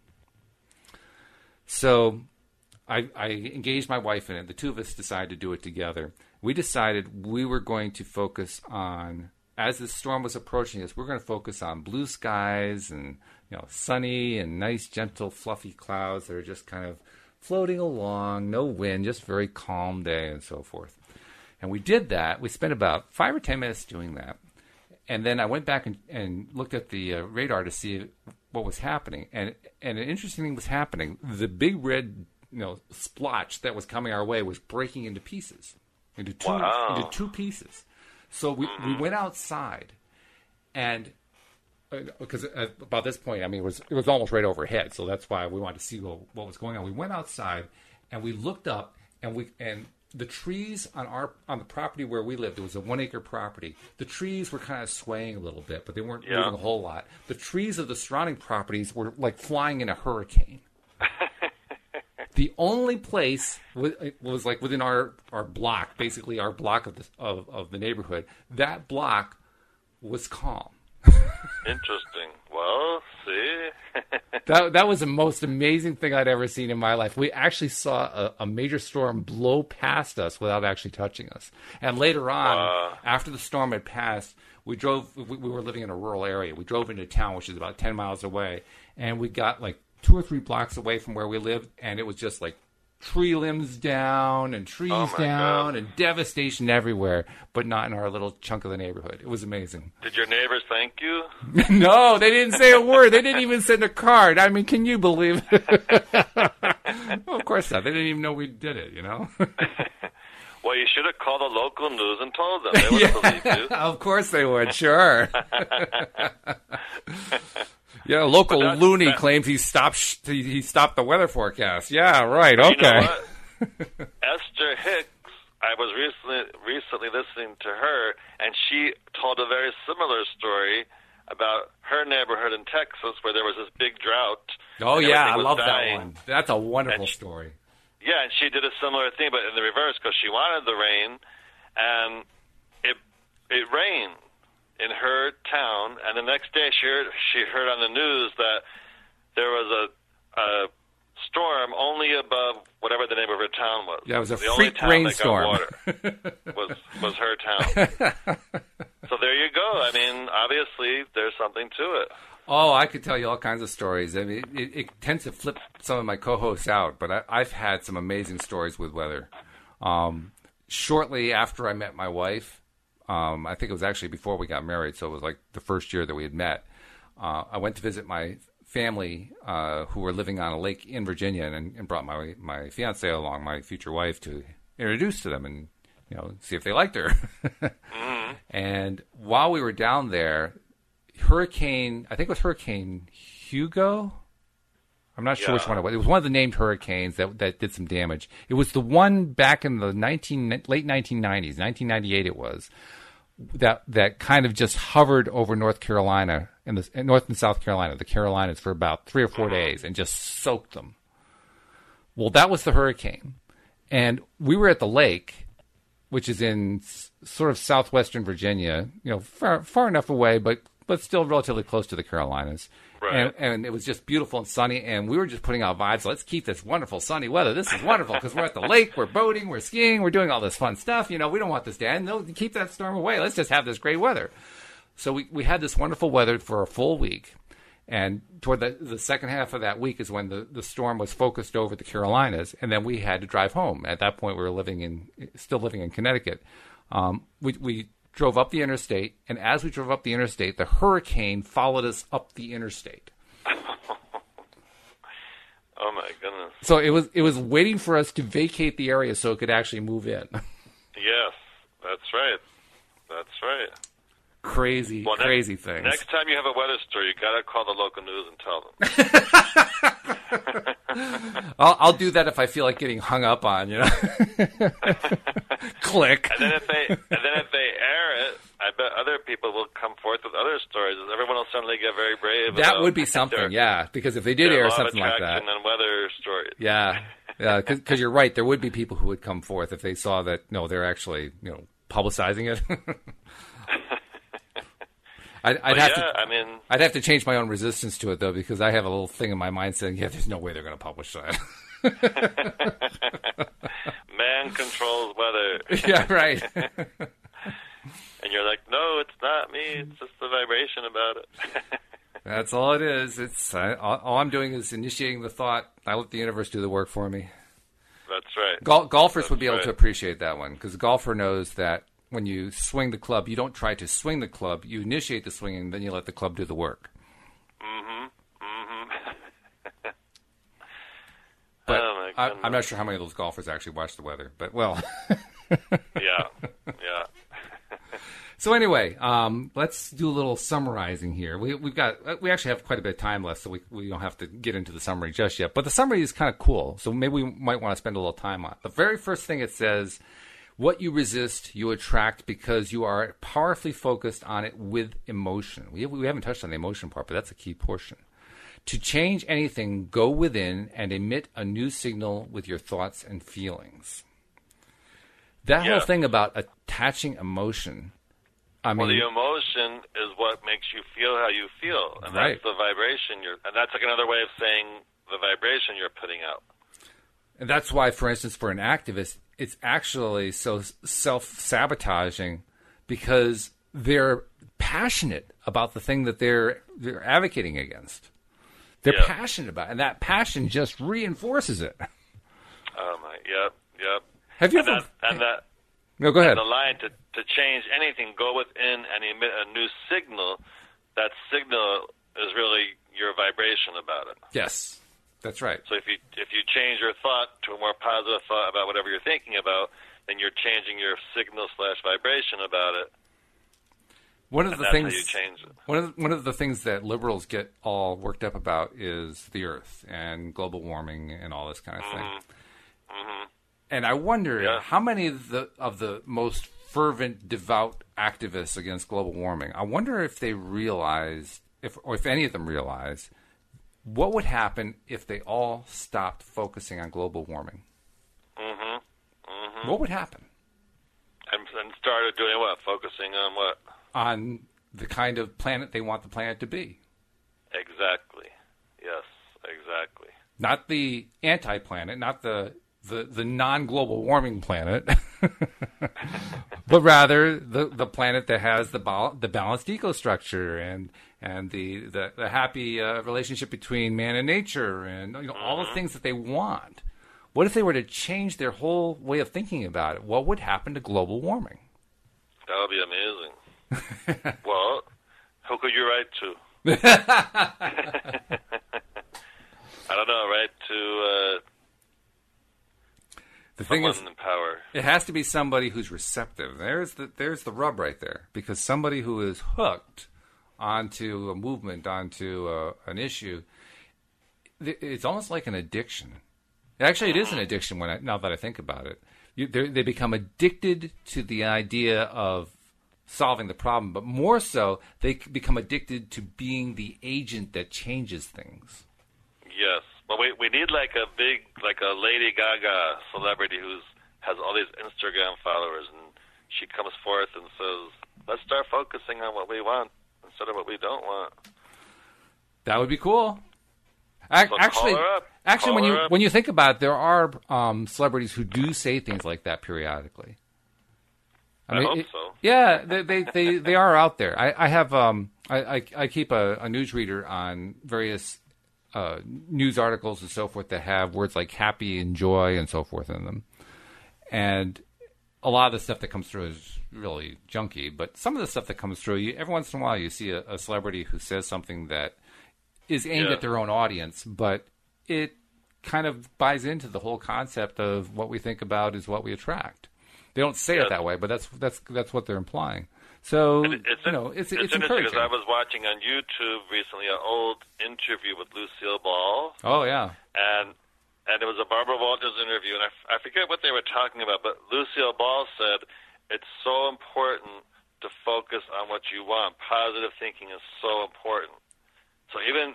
So I engaged my wife in it. The two of us decided to do it together. We decided we were going to focus on, as the storm was approaching us, we're going to focus on blue skies and sunny and nice, gentle, fluffy clouds that are just kind of floating along, no wind, just very calm day and so forth. And we did that. We spent about 5 or 10 minutes doing that. And then I went back and looked at the radar to see what was happening. And an interesting thing was happening. The big red splotch that was coming our way was breaking into pieces, into two pieces. So we went outside, and because about this point, I mean, it was almost right overhead, so that's why we wanted to see what was going on. We went outside, and we looked up, and the trees on the property where we lived, it was a 1-acre property. The trees were kind of swaying a little bit, but they weren't moving a whole lot. The trees of the surrounding properties were like flying in a hurricane. The only place was like within our block, basically our block of the neighborhood. That block was calm. Interesting. Well, see. That was the most amazing thing I'd ever seen in my life. We actually saw a major storm blow past us without actually touching us. And later on, after the storm had passed, we were living in a rural area. We drove into town, which is about 10 miles away, and we got like 2 or 3 blocks away from where we lived, and it was just like tree limbs down and trees down and devastation everywhere, but not in our little chunk of the neighborhood. It was amazing. Did your neighbors thank you? No, they didn't say a word. They didn't even send a card. I mean, can you believe it? Well, of course not. They didn't even know we did it, Well, you should have called the local news and told them. They would have believed you. Of course they would, sure. Yeah, a local loony claims he stopped the weather forecast. Yeah, right. Okay. You know what? Esther Hicks, I was recently listening to her, and she told a very similar story about her neighborhood in Texas where there was this big drought. Oh, yeah, I love that one. That's a wonderful story. Yeah, and she did a similar thing, but in the reverse, because she wanted the rain, and it rained in her town, and the next day she heard on the news that there was a storm only above whatever the name of her town was. Yeah, it was a the only freak town rainstorm. that got water was her town. So there you go. I mean, obviously there's something to it. Oh, I could tell you all kinds of stories. I mean, it tends to flip some of my co-hosts out, but I've had some amazing stories with weather. Shortly after I met my wife, I think it was actually before we got married, so it was like the first year that we had met. I went to visit my family who were living on a lake in Virginia, and brought my fiance along, my future wife, to introduce to them and see if they liked her. Mm-hmm. And while we were down there, Hurricane Hugo. I'm not sure which one it was. It was one of the named hurricanes that did some damage. It was the one back in the late 1990s, 1998 it was, that kind of just hovered over North Carolina, North and South Carolina, the Carolinas, for about 3 or 4 days and just soaked them. Well, that was the hurricane. And we were at the lake, which is in sort of southwestern Virginia, far enough away, but still relatively close to the Carolinas. Right. And it was just beautiful and sunny, and we were just putting out vibes. Let's keep this wonderful sunny weather. This is wonderful because we're at the lake, we're boating, we're skiing, we're doing all this fun stuff. We don't want this to end. No, keep that storm away. Let's just have this great weather. So we had this wonderful weather for a full week, and toward the second half of that week is when the storm was focused over the Carolinas, and then we had to drive home. At that point, we were still living in Connecticut. We drove up the interstate, and as we drove up the interstate, the hurricane followed us up the interstate. Oh my goodness! So it was waiting for us to vacate the area so it could actually move in. Yes, that's right. That's right. Crazy things. Next time you have a weather story, you got to call the local news and tell them. I'll do that if I feel like getting hung up on, Click. And then if they air it, I bet other people will come forth with other stories. Everyone will suddenly get very brave. That would be something, yeah. Because if they did air something like that, and weather stories. Yeah, because you're right. There would be people who would come forth if they saw that. No, they're actually publicizing it. I'd have to change my own resistance to it, though, because I have a little thing in my mind saying, yeah, there's no way they're going to publish that. Man controls weather. Yeah, right. And you're like, no, it's not me. It's just the vibration about it. That's all it is. All I'm doing is initiating the thought. I let the universe do the work for me. That's right. Golfers would be able to appreciate that one, because the golfer knows that when you swing the club, you don't try to swing the club. You initiate the swinging, then you let the club do the work. Mm-hmm. Mm-hmm. But I'm not sure how many of those golfers actually watch the weather. But, well. Yeah. So anyway, let's do a little summarizing here. We actually have quite a bit of time left, so we don't have to get into the summary just yet. But the summary is kind of cool, so maybe we might want to spend a little time on it. The very first thing it says, what you resist, you attract because you are powerfully focused on it with emotion. We haven't touched on the emotion part, but that's a key portion. To change anything, go within and emit a new signal with your thoughts and feelings. That whole thing about attaching emotion, the emotion is what makes you feel how you feel, and right. That's the vibration and that's like another way of saying the vibration you're putting out. And that's why, for instance, for an activist, it's actually so self-sabotaging because they're passionate about the thing that they're advocating against. They're passionate about it, and that passion just reinforces it. Oh my, yep. Have you No, go ahead. And the line to change anything, go within and emit a new signal. That signal is really your vibration about it. Yes, that's right. So if you change your thought to a more positive thought about whatever you're thinking about, then you're changing your signal/vibration about it. That's how you change it. One of the things that liberals get all worked up about is the Earth and global warming and all this kind of thing. Mm-hmm. And I wonder how many of the most fervent, devout activists against global warming, I wonder if they realize, if any of them realize, what would happen if they all stopped focusing on global warming? what would happen? And started doing what? Focusing on what? On the kind of planet they want the planet to be. Exactly. Yes, exactly. Not the anti-planet, not the non-global warming planet, but rather the planet that has the balanced ecostructure and the happy relationship between man and nature and all the things that they want. What if they were to change their whole way of thinking about it? What would happen to global warming? That would be amazing. Well, who could you write to? I don't know, right? To the thing is, in power. It has to be somebody who's receptive. There's the rub right there, because somebody who is hooked onto a movement, onto an issue, it's almost like an addiction. Actually, it is an addiction now that I think about it. They become addicted to the idea of solving the problem, but more so, they become addicted to being the agent that changes things. Yes, but we need like a Lady Gaga celebrity has all these Instagram followers, and she comes forth and says, "Let's start focusing on what we want instead of what we don't want." That would be cool. So Actually, when you think about it, there are celebrities who do say things like that periodically. I hope so. Yeah, they are out there. I have I keep a newsreader on various news articles and so forth that have words like happy and joy and so forth in them. And a lot of the stuff that comes through is really junky, but some of the stuff that comes through, every once in a while you see a celebrity who says something that is aimed at their own audience, but it kind of buys into the whole concept of what we think about is what we attract. They don't say it that way, but that's what they're implying. So it's interesting because I was watching on YouTube recently an old interview with Lucille Ball. Oh yeah, and it was a Barbara Walters interview, and I forget what they were talking about, but Lucille Ball said it's so important to focus on what you want. Positive thinking is so important. So even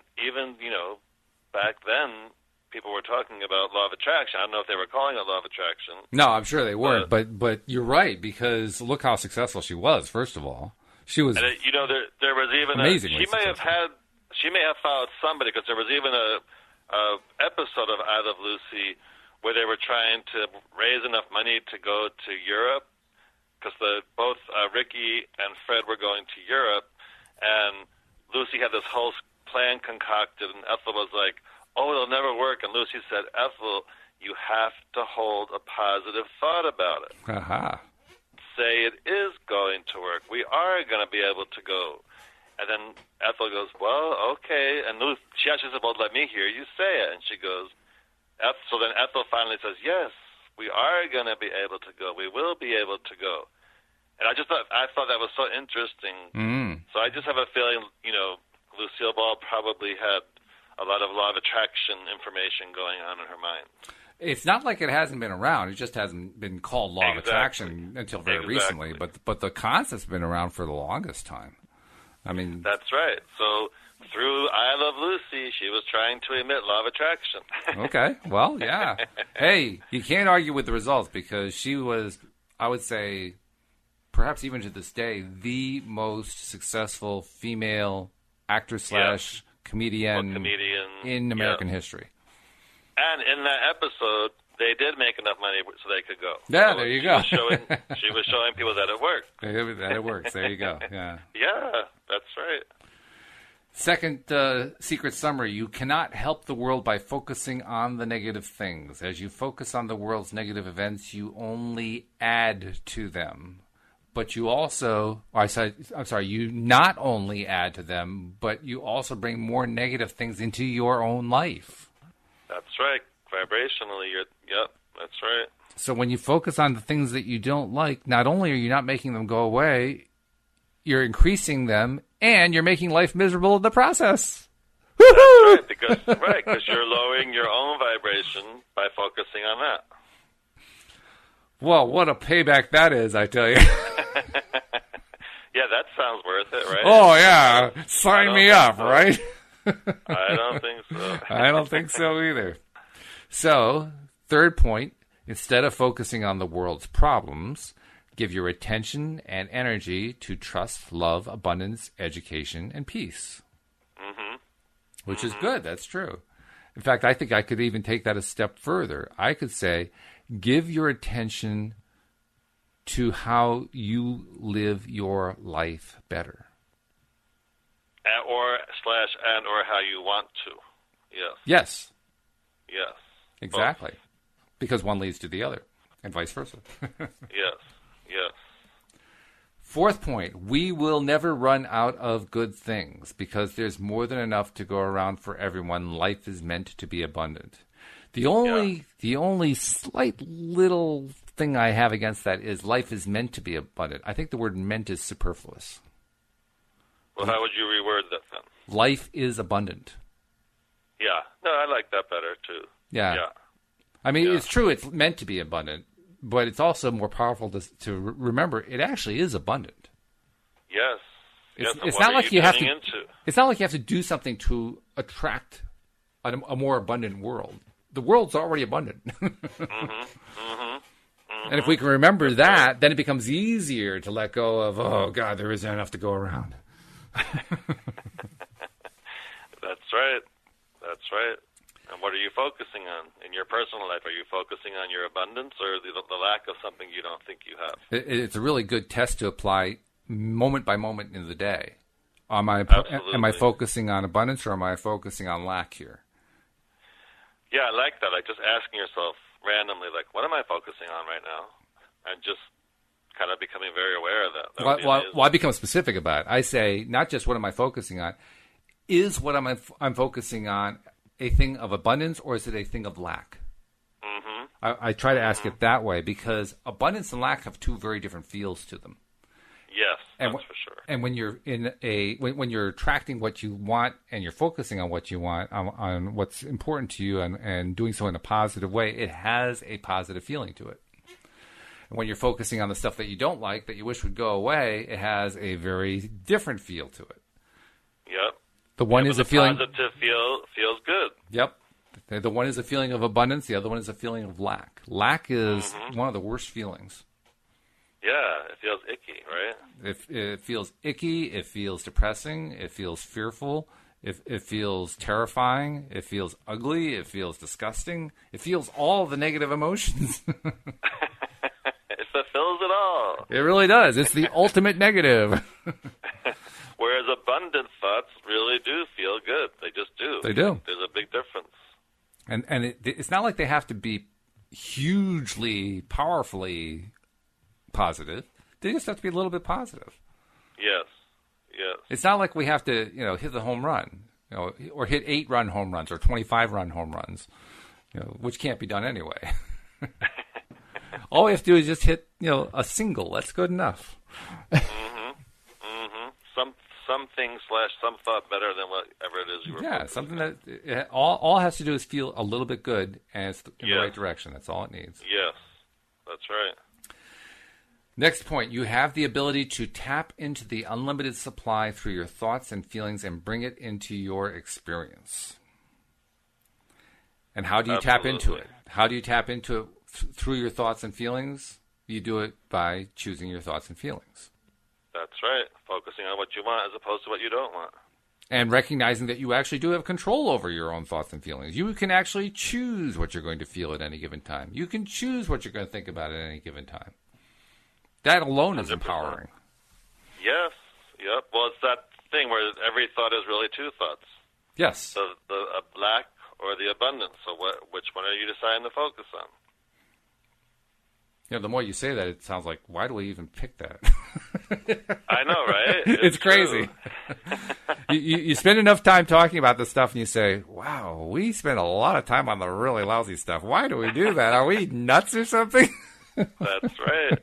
back then, people were talking about law of attraction. I don't know if they were calling it law of attraction. No, I'm sure they weren't. But you're right, because look how successful she was. First of all, she was. And there was even amazingly she may have followed somebody, because there was even a episode of I Love Lucy where they were trying to raise enough money to go to Europe, because both Ricky and Fred were going to Europe, and Lucy had this whole plan concocted, and Ethel was like, "Oh, it'll never work." And Lucy said, "Ethel, you have to hold a positive thought about it. Say it is going to work. We are going to be able to go." And then Ethel goes, "Well, okay." And she actually said, "Well, let me hear you say it." And she goes, so then Ethel finally says, "Yes, we are going to be able to go. We will be able to go." And I thought that was so interesting. So I just have a feeling, Lucille Ball probably had a lot of law of attraction information going on in her mind. It's not like it hasn't been around. It just hasn't been called law of attraction until very recently. But the concept's been around for the longest time. I mean, that's right. So through I Love Lucy, she was trying to emit law of attraction. Okay. Well, yeah. Hey, you can't argue with the results, because she was, I would say, perhaps even to this day, the most successful female actor / comedian in American history. And in that episode, they did make enough money so they could go. Yeah, so there you go. She was showing people that it worked. That it works. There you go. Yeah. Yeah, that's right. Second secret summary: you cannot help the world by focusing on the negative things. As you focus on the world's negative events, you only add to them. But you also, you not only add to them, but you also bring more negative things into your own life. That's right. Vibrationally, yep, that's right. So when you focus on the things that you don't like, not only are you not making them go away, you're increasing them, and you're making life miserable in the process. Woo-hoo! That's right, because you're lowering your own vibration by focusing on that. Well, what a payback that is, I tell you. Yeah, that sounds worth it, right? Oh, yeah. Sign me up, right? I don't think so. I don't think so either. So, third point, Instead of focusing on the world's problems, give your attention and energy to trust, love, abundance, education, and peace. Mm-hmm. Which is good. That's true. In fact, I think I could even take that a step further. I could say, give your attention to how you live your life better. Or how you want to. Yes. Yes. Yes. Exactly. Both. Because one leads to the other, and vice versa. Yes. Yes. Fourth point, we will never run out of good things because there's more than enough to go around for everyone. Life is meant to be abundant. The only slight little thing I have against that is life is meant to be abundant. I think the word meant is superfluous. Well, how would you reword that then? Life is abundant. Yeah. No, I like that better too. Yeah. I mean, it's true it's meant to be abundant, but it's also more powerful to remember it actually is abundant. Yes. It's not like you have to. It's not like you have to do something to attract a more abundant world. The world's already abundant. And if we can remember that, then it becomes easier to let go of, oh, God, there isn't enough to go around. That's right. That's right. And what are you focusing on in your personal life? Are you focusing on your abundance or the lack of something you don't think you have? It's a really good test to apply moment by moment in the day. Am I focusing on abundance or am I focusing on lack here? Yeah, I like that. Like just asking yourself randomly, like, what am I focusing on right now? And just kind of becoming very aware of that. Well, I become specific about it. I say, not just what am I focusing on, is what I'm focusing on a thing of abundance or is it a thing of lack? Mm-hmm. I try to ask it that way because abundance and lack have two very different feels to them. Yes, that's for sure. And when you're when you're attracting what you want and you're focusing on what you want, on what's important to you, and doing so in a positive way, it has a positive feeling to it. And when you're focusing on the stuff that you don't like, that you wish would go away, it has a very different feel to it. Yep. The one is a feeling. Positive feels good. Yep. The one is a feeling of abundance. The other one is a feeling of lack. Lack is one of the worst feelings. Yeah, it feels icky, right? It feels icky. It feels depressing. It feels fearful. It feels terrifying. It feels ugly. It feels disgusting. It feels all the negative emotions. It fulfills it all. It really does. It's the ultimate negative. Whereas abundant thoughts really do feel good. They just do. They do. There's a big difference. And it's not like they have to be hugely, powerfully positive. They just have to be a little bit positive. Yes. Yes. It's not like we have to, hit the home run, or hit 8-run home runs or 25-run home runs, which can't be done anyway. All we have to do is just hit, a single. That's good enough. Something / some thought better than whatever it is you were. Yeah, something that all has to do is feel a little bit good, and it's in the right direction. That's all it needs. Yes, that's right. Next point, you have the ability to tap into the unlimited supply through your thoughts and feelings and bring it into your experience. And how do you tap into it? How do you tap into it through your thoughts and feelings? You do it by choosing your thoughts and feelings. That's right. Focusing on what you want as opposed to what you don't want. And recognizing that you actually do have control over your own thoughts and feelings. You can actually choose what you're going to feel at any given time. You can choose what you're going to think about at any given time. That alone 100%. Is empowering. Yes. Yep. Well, it's that thing where every thought is really two thoughts. Yes. The lack or the abundance. So which one are you deciding to focus on? The more you say that, it sounds like, why do we even pick that? I know, right? It's crazy. you spend enough time talking about this stuff, and you say, wow, we spend a lot of time on the really lousy stuff. Why do we do that? Are we nuts or something? That's right.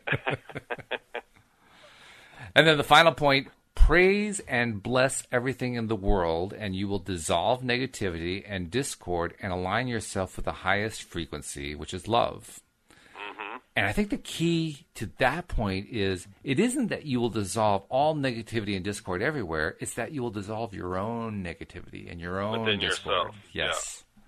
And then the final point, praise and bless everything in the world, and you will dissolve negativity and discord and align yourself with the highest frequency, which is love. And I think the key to that point is it isn't that you will dissolve all negativity and discord everywhere. It's that you will dissolve your own negativity and your own within discord. Yourself. Yes.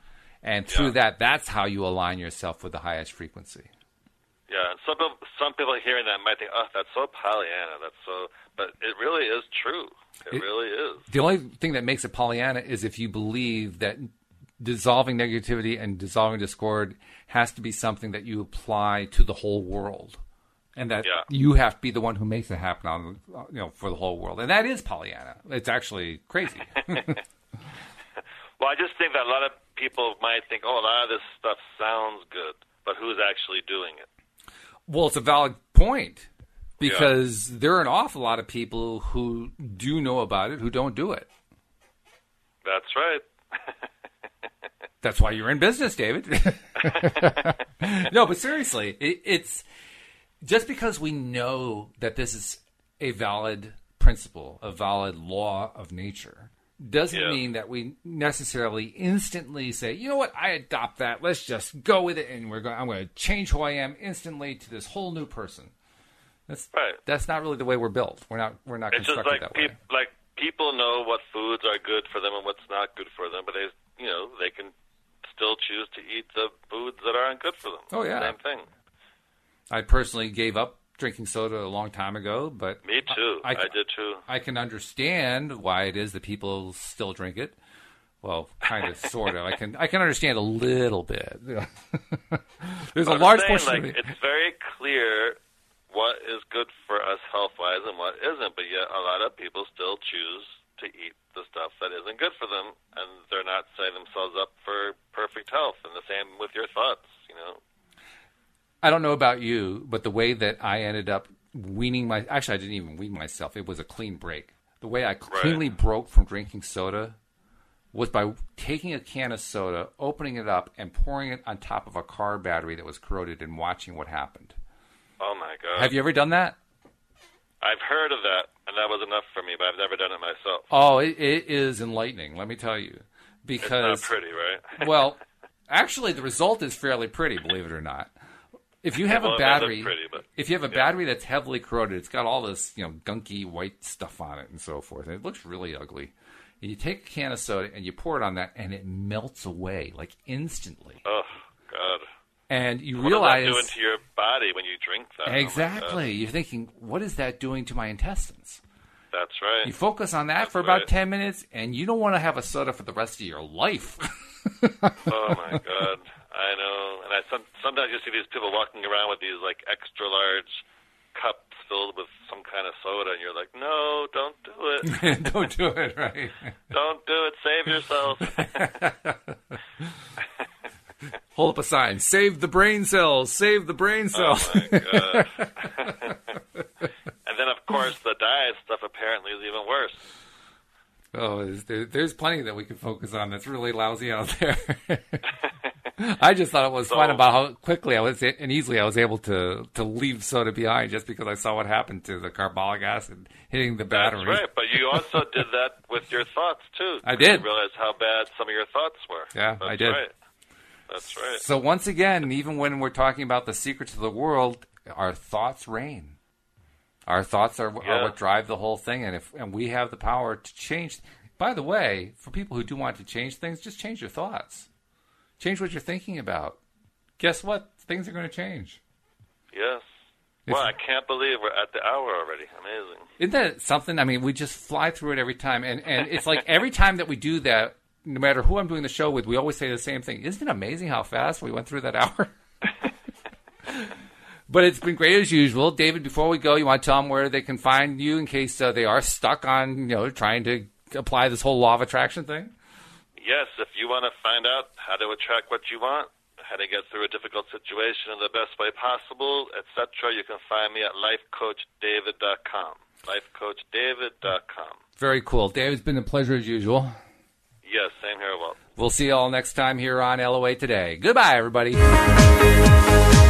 And through that's how you align yourself with the highest frequency. Yeah, and some people hearing that might think, oh, that's so Pollyanna, but it really is true. It really is. The only thing that makes it Pollyanna is if you believe that dissolving negativity and dissolving discord has to be something that you apply to the whole world. And that you have to be the one who makes it happen for the whole world. And that is Pollyanna. It's actually crazy. Well, I just think that a lot of people might think, oh, a lot of this stuff sounds good, but who's actually doing it? Well, it's a valid point because there are an awful lot of people who do know about it who don't do it. That's right. That's why you're in business, David. No, but seriously, it's just because we know that this is a valid principle, a valid law of nature, doesn't mean that we necessarily instantly say, you know what, I adopt that. Let's just go with it, and I'm going to change who I am instantly to this whole new person. That's not really the way we're built. We're not it's constructed just that way. Like people know what foods are good for them and what's not good for them, but they can still choose to eat the foods that aren't good for them. Oh yeah, same thing. I personally gave up drinking soda a long time ago, but me too. I did too. I can understand why it is that people still drink it. Well, kind of, sort of. I can understand a little bit. There's a large portion of it. It's very clear what is good for us health-wise and what isn't, but yet a lot of people still choose to eat the stuff that isn't good for them, and they're not setting themselves up for perfect health. And the same with your thoughts, I don't know about you, but the way that I ended up weaning actually, I didn't even wean myself. It was a clean break. The way I cleanly broke from drinking soda was by taking a can of soda, opening it up, and pouring it on top of a car battery that was corroded and watching what happened. Oh, my God. Have you ever done that? I've heard of that, and that was enough for me, but I've never done it myself. Oh, it is enlightening, let me tell you. Because, it's not pretty, right? Well, actually, the result is fairly pretty, believe it or not. If you have a battery, battery that's heavily corroded, it's got all this, gunky white stuff on it and so forth, and it looks really ugly. And you take a can of soda and you pour it on that, and it melts away like instantly. Oh God! And you realize what does that do into your body when you drink that? Exactly. You're thinking, what is that doing to my intestines? That's right. You focus on that for about 10 minutes, and you don't want to have a soda for the rest of your life. Oh my God. I know, and sometimes you see these people walking around with these extra large cups filled with some kind of soda, and you're like, no, don't do it. Don't do it, right? Don't do it. Save yourself. Hold up a sign. Save the brain cells. Save the brain cells. Oh my God. And then, of course, the diet stuff apparently is even worse. Oh, there's plenty that we can focus on that's really lousy out there. I just thought it was fun about how quickly and easily I was able to leave soda behind just because I saw what happened to the carbolic acid hitting the battery. That's right, but you also did that with your thoughts, too. I did. You realized how bad some of your thoughts were. Yeah, I did. Right. That's right. So once again, even when we're talking about the secrets of the world, our thoughts reign. Our thoughts are what drive the whole thing, and we have the power to change. By the way, for people who do want to change things, just change your thoughts. Change what you're thinking about. Guess what? Things are going to change. Yes. Well, I can't believe we're at the hour already. Amazing. Isn't that something? I mean, we just fly through it every time, and it's like every time that we do that, no matter who I'm doing the show with, we always say the same thing. Isn't it amazing how fast we went through that hour? But it's been great as usual. David, before we go, you want to tell them where they can find you in case they are stuck on, trying to apply this whole law of attraction thing? Yes, if you want to find out how to attract what you want, how to get through a difficult situation in the best way possible, etc., you can find me at lifecoachdavid.com. lifecoachdavid.com. Very cool. Dave, it's been a pleasure as usual. Yes, same here, Walt. We'll see you all next time here on LOA Today. Goodbye, everybody.